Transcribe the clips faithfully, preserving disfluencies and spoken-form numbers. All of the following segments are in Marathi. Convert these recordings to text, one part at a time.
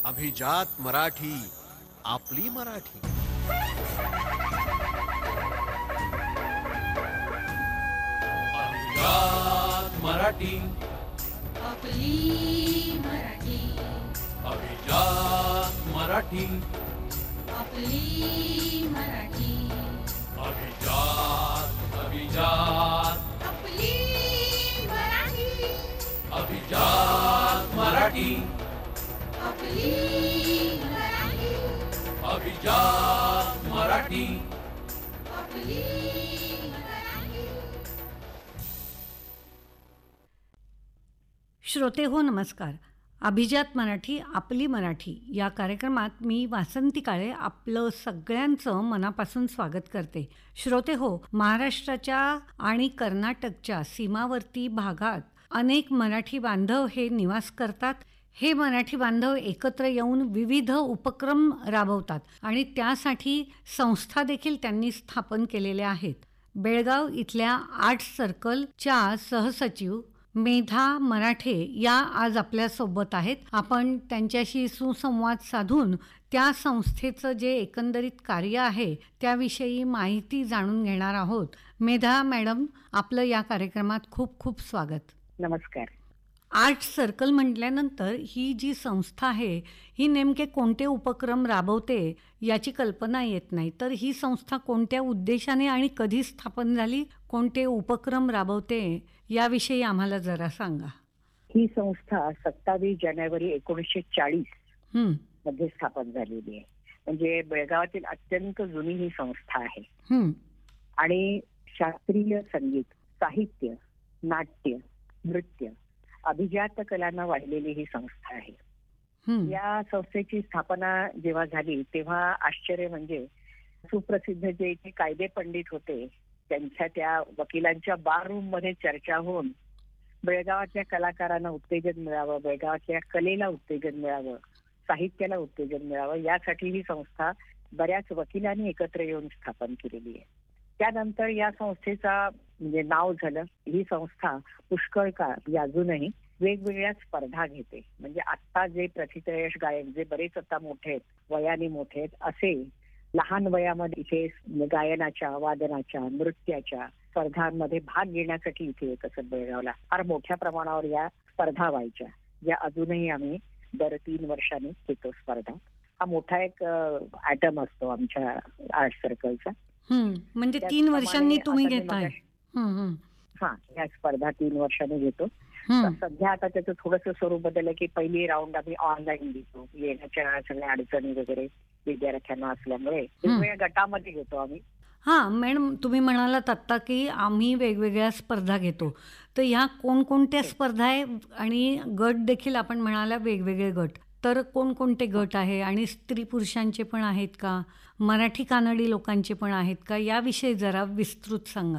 अभिजात मराठी, आपली मराठी. अभिजात मराठी, आपली मराठी. अभिजात मराठी, आपली मराठी. अभिजात अभिजात आपली मराठी. अभिजात मराठी, आपली मराठी. अभिजात मराठी. आपली मराठी. श्रोते हो नमस्कार. अभिजात मराठी आपली मराठी या कार्यक्रमात मी वासंती काळे आपलं सगळ्यांचं मनापासून स्वागत करते. श्रोते हो, महाराष्ट्राच्या आणि कर्नाटकच्या सीमावर्ती भागात अनेक मराठी बांधव हे निवास करतात. हे मराठी बांधव एकत्र येऊन विविध उपक्रम राबवतात आणि त्यासाठी संस्था देखील त्यांनी स्थापन केलेल्या आहेत. बेळगाव इथल्या आर्ट सर्कलच्या सहसचिव मेधा मराठे या आज आपल्यासोबत आहेत. आपण त्यांच्याशी सुसंवाद साधून त्या संस्थेचं जे एकंदरीत कार्य आहे त्याविषयी माहिती जाणून घेणार आहोत. मेधा मॅडम, आपलं या कार्यक्रमात खूप खूप स्वागत. नमस्कार. आर्ट सर्कल म्हटल्यानंतर ही जी संस्था आहे ही नेमके कोणते उपक्रम राबवते याची कल्पना येत नाही. तर ही संस्था कोणत्या उद्देशाने आणि कधी स्थापन झाली, कोणते उपक्रम राबवते याविषयी आम्हाला जरा सांगा. ही संस्था सत्तावीस जानेवारी एकोणीसशे चाळीस हं, मध्ये स्थापन झालेली आहे. म्हणजे बेळगावातील अत्यंत जुनी ही संस्था आहे हं, आणि शास्त्रीय संगीत, साहित्य, नाट्य, नृत्य, अभिजात कलांना वाढलेली ही संस्था आहे. हं, या संस्थेची स्थापना जेव्हा झाली तेव्हा आश्चर्य म्हणजे सुप्रसिद्ध जे इथे कायदे पंडित होते त्यांच्या त्या वकिलांच्या बार रूम मध्ये चर्चा होऊन बेळगावातल्या कलाकारांना उत्तेजन मिळावं, बेळगावातल्या कलेला उत्तेजन मिळावं, साहित्याला उत्तेजन मिळावं यासाठी ही संस्था बऱ्याच वकिलांनी एकत्र येऊन स्थापन केलेली आहे. त्यानंतर या संस्थेचा म्हणजे नाव झालं. ही संस्था पुष्कळ काळ अजूनही वेगवेगळ्या स्पर्धा घेते. म्हणजे आता जे प्रथितयश गायक जे बरेच आता मोठे आहेत, वयाने मोठे आहेत, असे लहान वयामध्ये इथे गायनाच्या, वादनाच्या, नृत्याच्या स्पर्धांमध्ये भाग घेण्यासाठी इथे येत असत. बेळगावला फार मोठ्या प्रमाणावर या स्पर्धा व्हायच्या, ज्या अजूनही आम्ही दर तीन वर्षांनी घेतो स्पर्धा. हा मोठा एक ऍटम असतो आमच्या आर्ट सर्कलचा. हं. म्हणजे तीन त्याचप्रमाणे वर्षांनी तुम्ही आता मी घेताय. मगाशी- हं, हं, हा, या स्पर्धा तीन वर्षांनी घेतो. हं, तर सध्या आता त्याचं थोडंसं स्वरूप बदललं की पहिली राऊंड आम्ही ऑनलाईन घेतो. येण्याच्या सगळ्या अडचणी वगैरे विद्यार्थ्यांना असल्यामुळे वेगवेगळ्या गटामध्ये घेतो आम्ही. हां मॅडम, तुम्ही म्हणालात आत्ता की आम्ही वेगवेगळ्या स्पर्धा घेतो. तर ह्या कोणकोणत्या स्पर्धा आहे आणि गट देखील आपण म्हणाला वेगवेगळे गट. तर कोणकोणते गट आहे आणि स्त्री पुरुषांचे पण आहेत का, मराठी कानडी लोकांचे पण आहेत का, याविषयी जरा विस्तृत सांगा.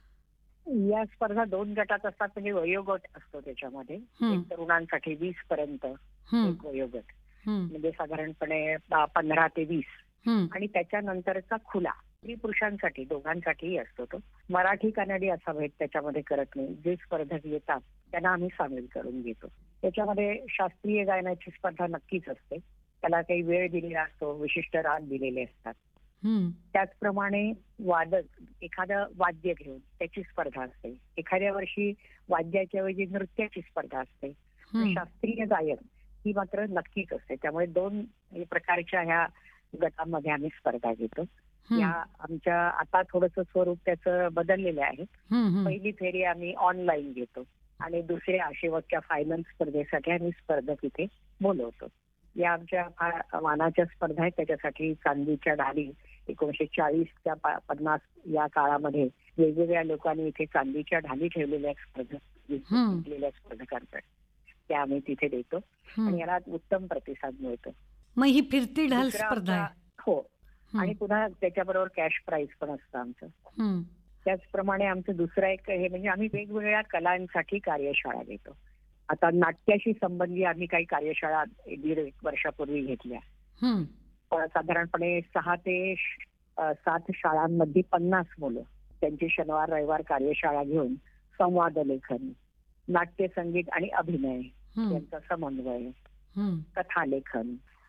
या स्पर्धा दोन गटात असतात. म्हणजे वयोगट असतो त्याच्यामध्ये. हं. एक तरुणांसाठी वीस पर्यंत हं, एक वयोगट, हं, म्हणजे साधारणपणे प- पंधरा ते वीस, हं, आणि त्याच्यानंतरचा खुला स्त्री पुरुषांसाठी दोघांसाठीही असतो. तो मराठी कानडी असा भेद त्याच्यामध्ये करत नाही. जे स्पर्धक येतात त्यांना आम्ही सामील करून घेतो. त्याच्यामध्ये शास्त्रीय गायनाची स्पर्धा नक्कीच असते. त्याला काही वेळ दिलेला असतो, विशिष्ट राग दिलेले असतात. हं, त्याचप्रमाणे वादक एखादं वाद्य घेऊन त्याची स्पर्धा असते. एखाद्या वर्षी वाद्याच्या ऐवजी नृत्याची स्पर्धा असते. हं, शास्त्रीय गायन ही मात्र नक्कीच असते. त्यामुळे दोन प्रकारच्या ह्या गटांमध्ये आम्ही स्पर्धा घेतो. हं, या आमच्या आता थोडंसं स्वरूप त्याचं बदललेलं आहे. हं, हं. पहिली फेरी आम्ही ऑनलाईन घेतो आणि दुसऱ्या शेवटच्या फायनल स्पर्धेसाठी आम्ही स्पर्धक इथे बोलवतो. या आमच्या फार मानाच्या स्पर्धा आहेत. त्याच्यासाठी चांदीच्या ढाली एकोणीसशे चाळीस त्या पन्नास या काळामध्ये वेगवेगळ्या लोकांनी इथे चांदीच्या ढाली ठेवलेल्या स्पर्धक हं. जिंकलेल्या स्पर्धकांसाठी त्या आम्ही तिथे देतो हं. आणि याला उत्तम प्रतिसाद मिळतो. मग ही फिरती ढाल दुसरा स्पर्धा आहे. आमचा- हो, हं, आणि पुन्हा त्याच्याबरोबर कॅश प्राइज पण असतं आमचं. हं, त्याचप्रमाणे आमचं दुसरं एक हे म्हणजे आम्ही वेगवेगळ्या कलांसाठी कार्यशाळा घेतो. आता नाट्याशी संबंधी आम्ही काही कार्यशाळा दीड एक वर्षापूर्वी घेतल्या. हं, अ, साधारणपणे सहा ते श- अ, सात शाळांमध्ये पन्नास मुलं त्यांची शनिवार रविवार कार्यशाळा घेऊन संवाद लेखन, नाट्य संगीत आणि अभिनय हं, यांचा समन्वय, हं, कथालेखन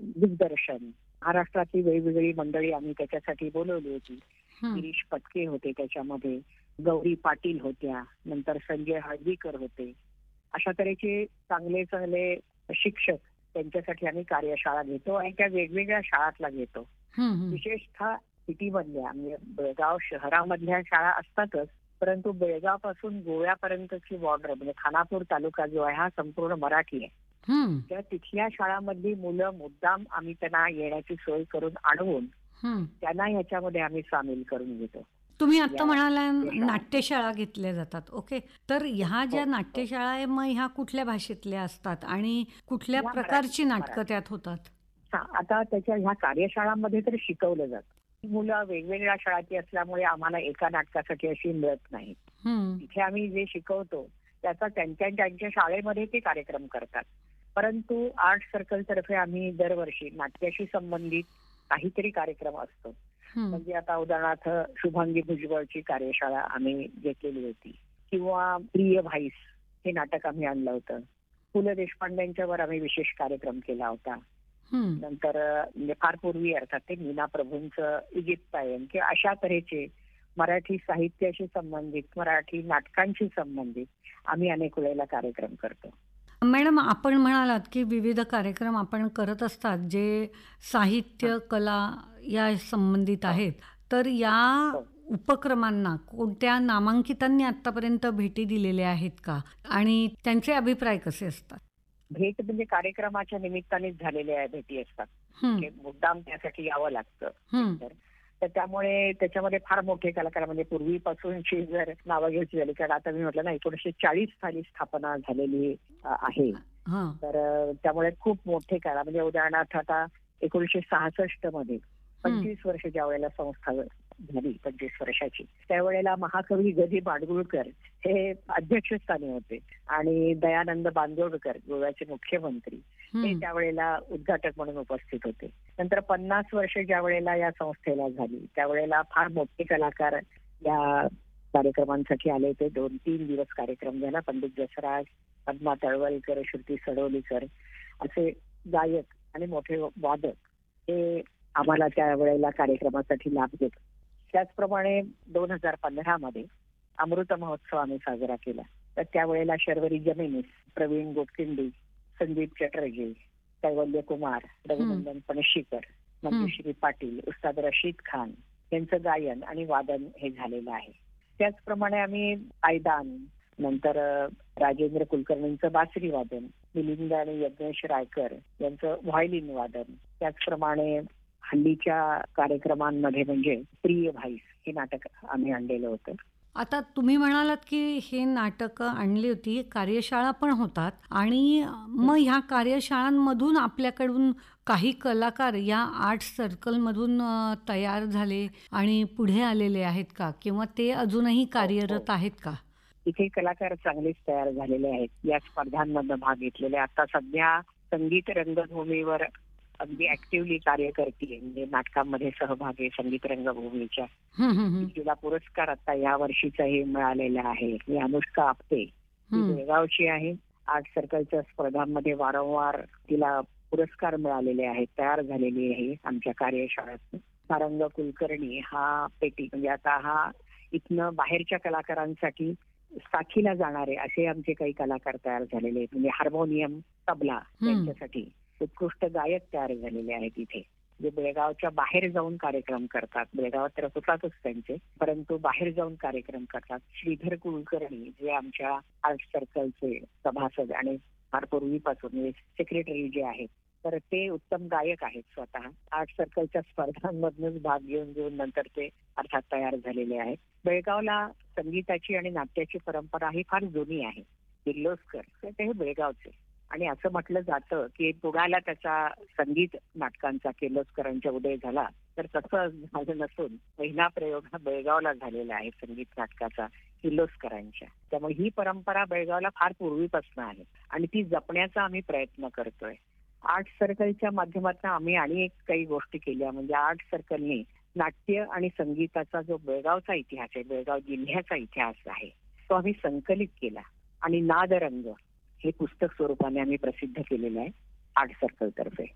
दिग्दर्शन, महाराष्ट्रातली वेगवेगळी मंडळी आम्ही त्याच्यासाठी बोलवली होती. हं. गिरीश पटके होते त्याच्यामध्ये, गौरी पाटील होत्या, नंतर संजय हळदीकर होते. अशा तऱ्हेचे चांगले चांगले शिक्षक त्यांच्यासाठी आम्ही कार्यशाळा घेतो आणि त्या वेगवेगळ्या शाळातला घेतो. हं, हं. विशेषतः सिटीमधल्या म्हणजे बेळगाव शहरामधल्या शाळा असतातच, परंतु बेळगाव पासून गोव्यापर्यंतची बॉर्डर म्हणजे खानापूर तालुका जो आहे हा संपूर्ण मराठी आहे. हं, तर तिथल्या शाळांमधली मुलं मुद्दाम आम्ही त्यांना येण्याची सोय करून आणवून हं. त्यांना ह्याच्यामध्ये आम्ही सामील करून घेतो. तुम्ही आता या म्हणाला नाट्यशाळा. नाट्यशाळा घेतल्या जातात. ओके. तर ह्या ज्या हो, हो. नाट्यशाळा आहे मग ह्या कुठल्या भाषेतल्या असतात आणि कुठल्या या प्रकारची मराठी- नाटकं मराठी. त्यात होतात? हा, आता त्याच्या ह्या कार्यशाळांमध्ये तर शिकवलं जातं. ही मुलं वेगवेगळ्या शाळाची असल्यामुळे आम्हाला एका नाटकासाठी अशी मिळत नाही. हं, इथे आम्ही जे शिकवतो त्याचा त्यांच्या त्यांच्या शाळेमध्ये ते कार्यक्रम करतात. परंतु आर्ट सर्कल तर्फे आम्ही दरवर्षी नाट्याशी संबंधित काहीतरी कार्यक्रम असतो. हं. म्हणजे आता उदाहरणार्थ शुभांगी भुजबळची कार्यशाळा आम्ही घेतलेली होती, किंवा प्रिय भाईस हे नाटक आम्ही आणलं होतं. पु ल देशपांडेंच्यावर आम्ही विशेष कार्यक्रम केला होता. हं. नंतर म्हणजे फार पूर्वी अर्थात ते नीना प्रभूंचं इजिप्तायन किंवा अशा तऱ्हेचे मराठी साहित्याशी संबंधित, मराठी नाटकांशी संबंधित आम्ही अनेक वेळेला कार्यक्रम करतो. मॅडम, आपण म्हणालात की विविध कार्यक्रम आपण करत असतात जे साहित्य, कला या संबंधित आहेत. तर या हो. उपक्रमांना कोणत्या नामांकितांनी आतापर्यंत भेटी दिलेल्या आहेत का? आणि त्यांचे अभिप्राय कसे असतात? भेट म्हणजे कार्यक्रमाच्या निमित्तानेच झालेल्या भेटी असतात. हं, म्हणजे मुद्दाम त्यासाठी यावं लागतं. हं. तर तर त्यामुळे त्याच्यामध्ये फार मोठे कलाकार म्हणजे पूर्वीपासूनची जर नावं घ्यायची झाली, कारण आता मी म्हटलं ना एकोणीसशे चाळीस साली स्थापना झालेली अ, आहे. हं, तर अ, त्यामुळे खूप मोठे कला म्हणजे उदाहरणार्थ आता एकोणीसशे सहासष्ट मध्ये पंचवीस वर्ष ज्या वेळेला संस्था झाली, पंचवीस वर्षाची, त्यावेळेला महाकवी ग दि माडगूळकर हे अध्यक्षस्थानी होते आणि दयानंद बांदोडकर गोव्याचे मुख्यमंत्री हे हं. त्यावेळेला उद्घाटक म्हणून उपस्थित होते. नंतर पन्नास वर्ष ज्या वेळेला या संस्थेला झाली त्यावेळेला फार मोठे कलाकार या कार्यक्रमांसाठी आले होते. दोन तीन दिवस कार्यक्रम झाला. पंडित जसराज, पद्मा तळवलकर, श्रुती सडोलीकर असे गायक आणि मोठे वादक हे आम्हाला त्या वेळेला कार्यक्रमासाठी लाभ देत. त्याचप्रमाणे दोन हजार पंधरा मध्ये अमृत महोत्सव आम्ही साजरा केला. तर त्यावेळेला शर्वरी जमेनीस, प्रवीण गोपकिंडी, संदीप चटर्जी, कैवल्य कुमार, रघुनंदन पणशीकर, मंजुश्री पाटील, उस्ताद रशीद खान यांचं गायन आणि वादन हे झालेलं आहे. त्याचप्रमाणे आम्ही पायदान, नंतर राजेंद्र कुलकर्णींचं बासरी वादन, मिलिंद आणि यज्ञेश रायकर यांचं व्हायलिन वादन, त्याचप्रमाणे हल्लीच्या कार्यक्रमांमध्ये म्हणजे प्रिय भाईस हे नाटक आम्ही आणलेलं होतं. आता तुम्ही म्हणालात की हे नाटकं आणली होती, कार्यशाळा पण होतात आणि मग ह्या कार्यशाळांमधून आपल्याकडून काही कलाकार या आर्ट सर्कलमधून अ, तयार झाले आणि पुढे आलेले आहेत का? किंवा ते अजूनही कार्यरत आहेत का? इथे कलाकार चांगलेच तयार झालेले आहेत. या स्पर्धांमध्ये भाग घेतलेले. आता सध्या संगीत रंगभूमीवर अगदी ऍक्टिव्हली कार्य करते, म्हणजे नाटकांमध्ये सहभाग आहे संगीत रंगभूमीच्या. हं, हं, हं. तिला पुरस्कार आता या वर्षीचाही मिळालेला आहे. ही अनुष्का आपटे, ती हं. बेळगावची आहे. आर्ट सर्कलच्या स्पर्धांमध्ये वारंवार तिला पुरस्कार मिळालेले आहेत, तयार झालेली आहे आमच्या कार्यशाळेत. सारंग कुलकर्णी हा पेटी म्हणजे आता हा इथनं बाहेरच्या कलाकारांसाठी साखीला जाणारे असे आमचे काही कलाकार तयार झालेले आहेत. म्हणजे हार्मोनियम, तबला यांच्यासाठी उत्कृष्ट गायक तयार झालेले आहेत इथे, जे बेळगावच्या बाहेर जाऊन कार्यक्रम करतात. बेळगावात तर होतातच त्यांचे, परंतु बाहेर जाऊन कार्यक्रम करतात. श्रीधर कुलकर्णी जे आमच्या आर्ट सर्कलचे सभासद आणि फार पूर्वीपासून सेक्रेटरी जे आहेत, तर ते उत्तम गायक आहेत. स्वतः आर्ट सर्कलच्या स्पर्धांमधूनच भाग घेऊन घेऊन नंतर ते अर्थात तयार झालेले आहेत. बेळगावला संगीताची आणि नाट्याची परंपरा ही फार जुनी आहे. किर्लोस्कर ते हे बेळगावचे, आणि असं म्हटलं जातं की पुण्याला त्याचा संगीत नाटकांचा किर्लोस्करांच्या उदय झाला, तर तसं झालं नसून पहिला प्रयोग हा बेळगावला झालेला आहे संगीत नाटकाचा किर्लोस्करांच्या. त्यामुळे ही परंपरा बेळगावला फार पूर्वीपासून आहे आणि ती जपण्याचा आम्ही प्रयत्न करतोय. आर्ट सर्कलच्या माध्यमातून आम्ही आणि एक काही गोष्टी केल्या. म्हणजे आर्ट सर्कलने नाट्य आणि संगीताचा जो बेळगावचा इतिहास आहे, बेळगाव जिल्ह्याचा इतिहास आहे, तो आम्ही संकलित केला आणि नादरंग हे पुस्तक स्वरूपाने आम्ही प्रसिद्ध केलेलं आहे आर्ट सर्कल तर्फे.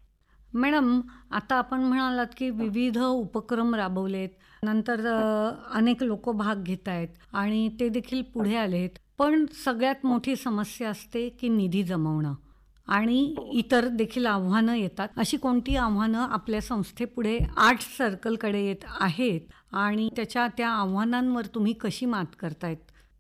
मॅडम, आता आपण म्हणालात की विविध उपक्रम राबवलेत, नंतर अ, अनेक लोक भाग घेत आहेत आणि ते देखील पुढे आलेत. पण सगळ्यात मोठी समस्या असते की निधी जमवणं आणि इतर देखील आव्हानं येतात. अशी कोणती आव्हानं आपल्या संस्थेपुढे आर्ट सर्कलकडे येत आहेत आणि त्याच्या त्या आव्हानांवर तुम्ही कशी मात करतायत?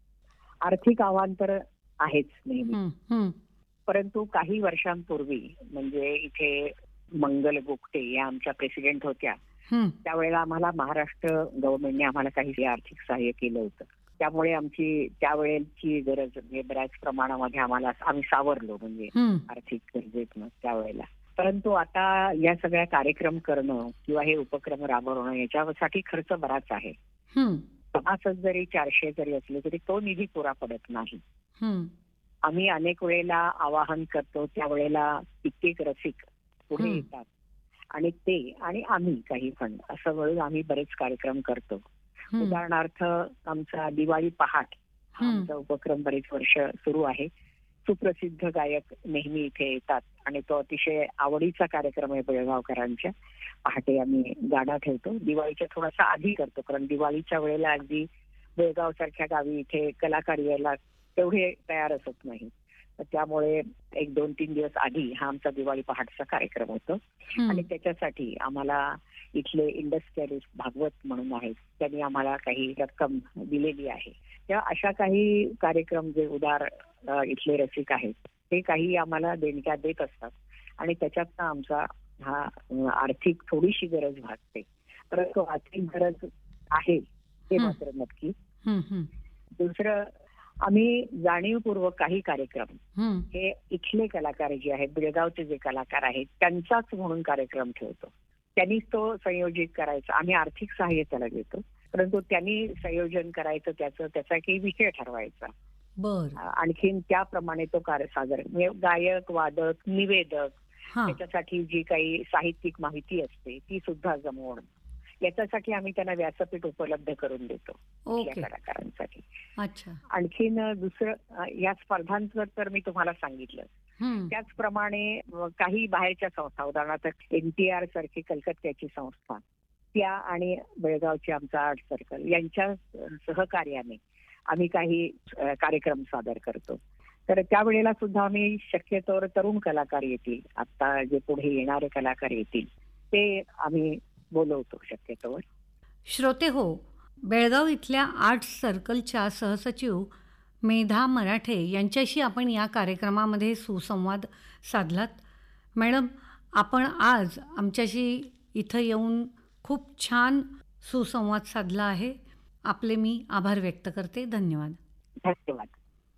आर्थिक आव्हान तर आहेच नेहमी, हं, हं, परंतु काही वर्षांपूर्वी म्हणजे इथे मंगल गोगटे या आमच्या प्रेसिडेंट होत्या. हं, त्यावेळेला आम्हाला महाराष्ट्र गव्हर्नमेंटने आम्हाला काही आर्थिक सहाय्य केलं होतं. त्यामुळे आमची त्यावेळेची गरज म्हणजे बऱ्याच प्रमाणामध्ये आम्हाला आम्ही सावरलो म्हणजे हं, आर्थिक गरजेतनं त्यावेळेला. परंतु आता या सगळ्या कार्यक्रम करणं किंवा हे उपक्रम राबवणं याच्यासाठी खर्च बराच आहे. हं, सभासद जरी चारशे जरी असले तरी तो निधी पुरा पडत नाही. हं, आम्ही अनेक वेळेला आवाहन करतो, त्यावेळेला कित्येक रसिक पुढे हं. येतात आणि ते आणि आम्ही काही फंड असं मिळून आम्ही बरेच कार्यक्रम करतो. हं, उदाहरणार्थ आमचा दिवाळी पहाट हा हं. आमचा उपक्रम बरेच वर्ष सुरू आहे. सुप्रसिद्ध गायक नेहमी इथे येतात आणि तो अतिशय आवडीचा कार्यक्रम आहे बेळगावकरांच्या. पहाटे आम्ही गाडा ठेवतो. दिवाळीच्या थोडासा आधी करतो, कारण दिवाळीच्या वेळेला अगदी बेळगाव सारख्या गावी इथे कलाकार यायला तेवढे तयारच होत नाही. तर त्यामुळे एक दोन तीन दिवस आधी हा आमचा दिवाळी पहाटचा कार्यक्रम होतो हं. आणि त्याच्यासाठी आम्हाला इथले इंडस्ट्रियलिस्ट भागवत म्हणून आहेत, त्यांनी आम्हाला काही रक्कम दिलेली आहे. त्या अशा काही कार्यक्रम जे उदार अ, इथले रसिक आहेत ते काही आम्हाला देणग्या देत असतात आणि त्याच्यातनं आमचा हा अ, आर्थिक थोडीशी गरज भागते. परंतु आर्थिक गरज आहे हे हं. मात्र नक्की. हं, हं, दुसरं, आम्ही जाणीवपूर्वक काही कार्यक्रम हं. हे इथले कलाकार जे आहेत, बेळगावचे जे कलाकार आहेत त्यांचाच म्हणून कार्यक्रम ठेवतो. त्यांनीच तो संयोजित करायचा. आम्ही आर्थिक सहाय्य त्याला देतो, परंतु त्यांनी संयोजन करायचं, त्याचं त्याचा काही विषय ठरवायचा. बर. आणखीन त्याप्रमाणे तो कार्य सादर म्हणजे गायक, वादक, निवेदक हां. त्याच्यासाठी जी काही साहित्यिक माहिती असते ती सुद्धा जमवणं, याच्यासाठी आम्ही त्यांना व्यासपीठ उपलब्ध करून देतो ओके. या कलाकारांसाठी. अच्छा. आणखीन दुसरं अ, या स्पर्धांचं तर मी तुम्हाला सांगितलं. हं. त्याचप्रमाणे अ, काही बाहेरच्या संस्था, उदाहरणार्थ एन टी आर सारखी कलकत्त्याची संस्था, त्या आणि बेळगावची आमचा आर्ट सर्कल यांच्या सहकार्याने आम्ही काही अ, कार्यक्रम सादर करतो. तर त्यावेळेला सुद्धा आम्ही शक्यतोवर तरुण कलाकार येतील, आता जे पुढे येणारे कलाकार येतील ते आम्ही बोलवतो शक्यतोवर. श्रोते हो, बेळगाव इथल्या आर्ट सर्कलच्या सहसचिव मेधा मराठे यांच्याशी आपण या कार्यक्रमामध्ये सुसंवाद साधलात. मॅडम, आपण आज आमच्याशी इथं येऊन खूप छान सुसंवाद साधला आहे. आपले मी आभार व्यक्त करते. धन्यवाद. धन्यवाद.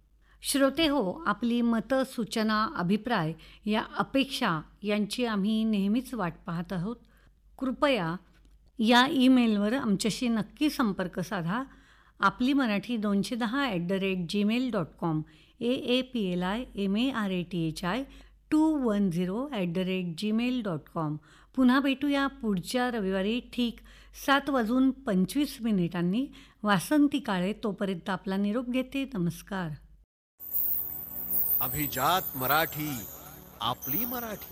श्रोते हो, आपली मतं, सूचना, अभिप्राय या अपेक्षा यांची आम्ही नेहमीच वाट पाहत आहोत. कृपया या ईमेलवर आमच्याशी नक्की संपर्क साधा. आपली मराठी दोनशे दहा at the rate Gmail dot com, A A P L I M A R A T H I two one zero at the rate Gmail dot com. पुन्हा भेटूया पुढच्या रविवारी ठीक सात वाजून पंचवीस मिनिटांनी. वासंती काळे तोपर्यंत आपला निरोप घेते. नमस्कार. अभिजात मराठी, आपली मराठी.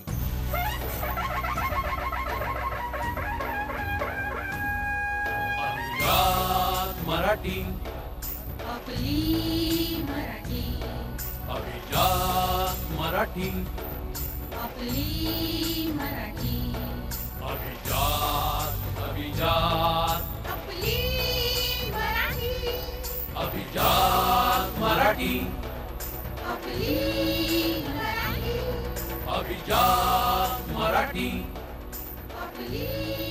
अभिजात मराठी. आपली मराठी. अभिजात मराठी. आपली मराठी. अभिजात अभिजात आपली मराठी. अभिजात मराठी. आपली मराठी. अभिजात मराठी. आपली